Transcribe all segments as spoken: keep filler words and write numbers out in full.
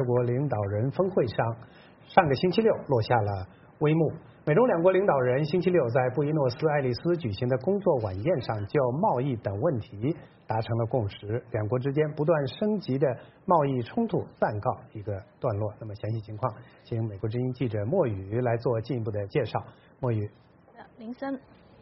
十国领导人峰会上，上个星期六落下了帷幕。美中两国领导人星期六在布宜诺斯艾利斯举行的工作晚宴上，就贸易等问题达成了共识，两国之间不断升级的贸易冲突暂告一个段落。那么详细情况，请美国之音记者莫宇来做进一步的介绍。莫宇， 林森，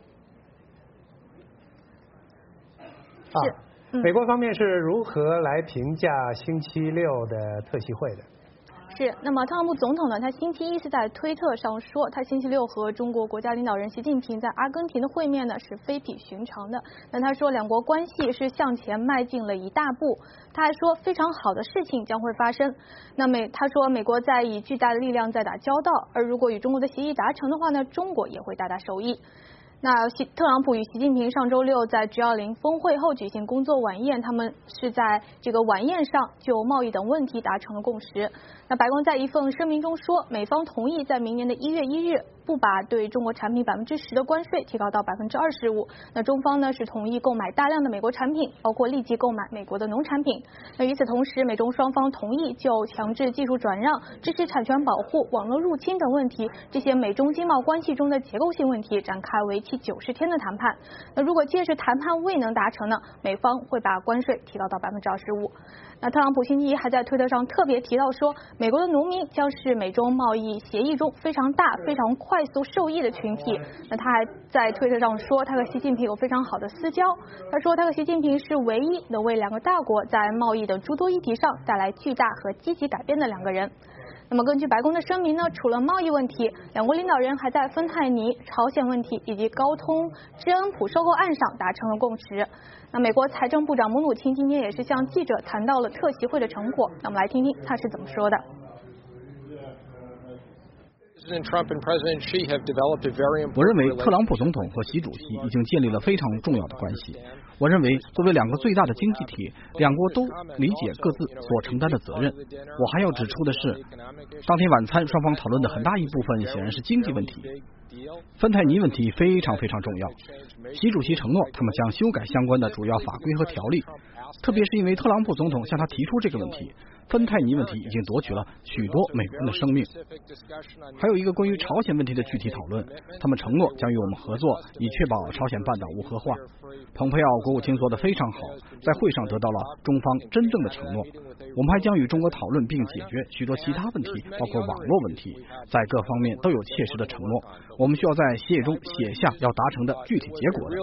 啊，嗯、美国方面是如何来评价星期六的特席会的？ 是，那么特朗普总统呢，他星期一是在推特上说，他星期六和中国国家领导人习近平在阿根廷的会面呢是非比寻常的。那他说两国关系是向前迈进了一大步，他还说非常好的事情将会发生。那美他说美国在以巨大的力量在打交道，而如果与中国的协议达成的话呢，中国也会大大受益。那特朗普与习近平上周六在 G 二十 峰会后举行工作晚宴，他们是在这个晚宴上就贸易等问题达成了共识。那白宫在一份声明中说，美方同意在明年的一月一日不把对中国产品百分之十的关税提高到百分之二十五。那中方呢是同意购买大量的美国产品，包括立即购买美国的农产品。那与此同时，美中双方同意就强制技术转让、支持产权保护、网络入侵等问题，这些美中经贸关系中的结构性问题展开为期九十天的谈判。那如果届时谈判未能达成呢，美方会把关税提高到百分之二十五。那特朗普星期一还在推特上特别提到说，美国的农民将是美中贸易协议中非常大、非常快速受益的群体。那他还在推特上说，他和习近平有非常好的私交。他说，他和习近平是唯一能为两个大国在贸易等诸多议题上带来巨大和积极改变的两个人。那么根据白宫的声明呢，除了贸易问题，两国领导人还在芬太尼、朝鲜问题以及高通、知恩普收购案上达成了共识。那美国财政部长姆努钦今天也是向记者谈到了特席会的成果，那我们来听听他是怎么说的。 我认为特朗普总统和习主席已经建立了非常重要的关系。我认为作为两个最大的经济体，两国都理解各自所承担的责任。我还要指出的是，当天晚餐双方讨论的很大一部分显然是经济问题。芬太尼问题非常非常重要，习主席承诺他们将修改相关的主要法规和条例，特别是因为特朗普总统向他提出这个问题，芬太尼问题已经夺取了许多美国人的生命。还有一个关于朝鲜问题的具体讨论，他们承诺将与我们合作，以确保朝鲜半岛无核化。蓬佩奥国务卿做得非常好，在会上得到了中方真正的承诺。我们还将与中国讨论并解决许多其他问题，包括网络问题，在各方面都有切实的承诺。我们需要在协议中写下要达成的具体结果的。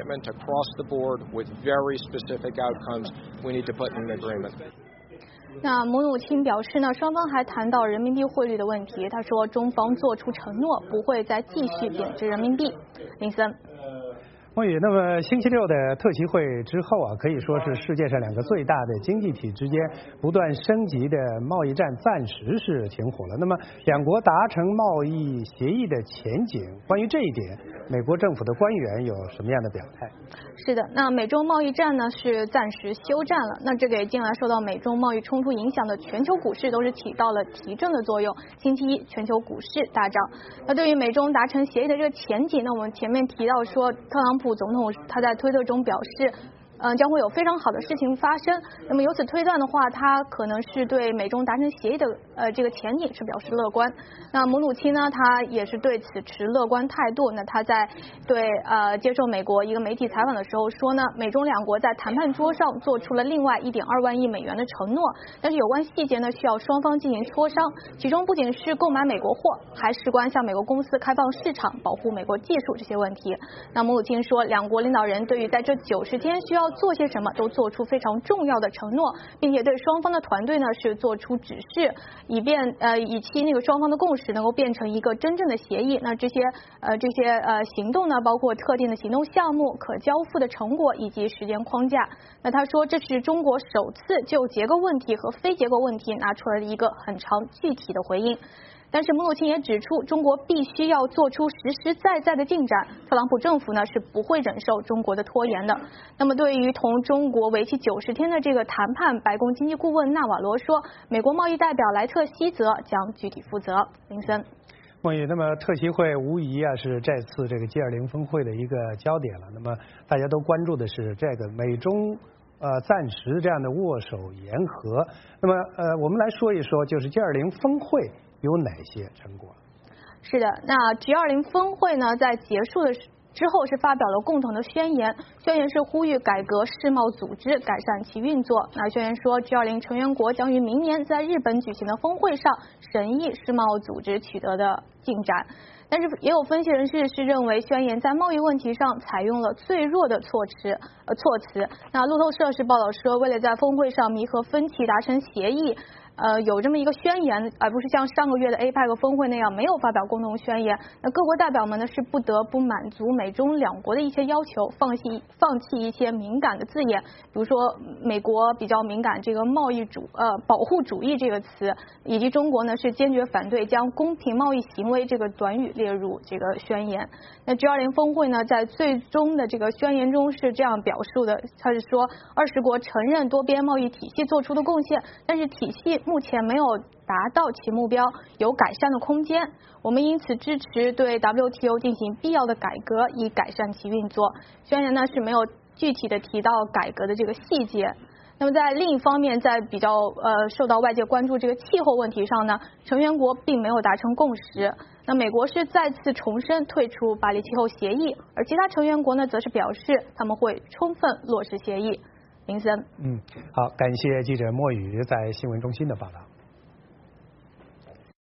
那姆努钦表示呢，双方还谈到人民币汇率的问题。他说，中方做出承诺，不会再继续贬值人民币。林森。 莫宇，那么星期六的特席会之后啊，可以说是世界上两个最大的经济体之间不断升级的贸易战暂时是停火了。那么两国达成贸易协议的前景，关于这一点，美国政府的官员有什么样的表态？ 是的，那美中贸易战呢是暂时休战了。那这给近来受到美中贸易冲突影响的全球股市都是起到了提振的作用。星期一全球股市大涨。那对于美中达成协议的这个前景呢，我们前面提到说，特朗普总统他在推特中表示，嗯，将会有非常好的事情发生。那么由此推断的话，他可能是对美中达成协议的呃这个前景是表示乐观。那姆努钦呢，他也是对此持乐观态度。那他在对呃接受美国一个媒体采访的时候说呢，美中两国在谈判桌上做出了另外一点二万亿美元的承诺，但是有关细节呢需要双方进行磋商，其中不仅是购买美国货，还事关向美国公司开放市场、保护美国技术这些问题。那姆努钦说，两国领导人对于在这九十天需要做些什么都做出非常重要的承诺，并且对双方的团队呢是做出指示，以便呃以期那个双方的共识能够变成一个真正的协议。那这些呃这些呃行动呢，包括特定的行动项目、可交付的成果以及时间框架。那他说，这是中国首次就结构问题和非结构问题拿出了一个很长具体的回应。但是姆努钦也指出，中国必须要做出实实在在的进展，特朗普政府呢是不会忍受中国的拖延的。那么对于同中国为期九十天的这个谈判，白宫经济顾问纳瓦罗说，美国贸易代表莱特希泽将具体负责。林森。 莫宇，那么特席会无疑啊是这次这个 G 二十 峰会的一个焦点了。那么大家都关注的是这个美中呃暂时这样的握手言和。那么呃，我们来说一说，就是 G 二零 峰会有哪些成果？ 是的，那 G 二零 峰会呢，在结束的之后是发表了共同的宣言，宣言是呼吁改革世贸组织，改善其运作。那宣言说 ，G 二零 成员国将于明年在日本举行的峰会上审议世贸组织取得的进展。但是也有分析人士是认为，宣言在贸易问题上采用了最弱的措辞，呃措辞。那路透社是报道说，为了在峰会上弥合分歧，达成协议。呃，有这么一个宣言，而不是像上个月的 A P E C 峰会那样没有发表共同宣言。那各国代表们呢是不得不满足美中两国的一些要求，放弃放弃一些敏感的字眼，比如说美国比较敏感这个贸易主呃保护主义这个词，以及中国呢是坚决反对将公平贸易行为这个短语列入这个宣言。那 G 二零 峰会呢，在最终的这个宣言中是这样表述的，他是说二十国承认多边贸易体系做出的贡献，但是体系目前没有达到其目标，有改善的空间。我们因此支持对 W T O 进行必要的改革，以改善其运作。宣言呢是没有具体的提到改革的这个细节。那么在另一方面，在比较呃受到外界关注这个气候问题上呢，成员国并没有达成共识。那美国是再次重申退出巴黎气候协议，而其他成员国呢，则是表示他们会充分落实协议。林森， 嗯，好，感谢记者莫宇在新闻中心的报道。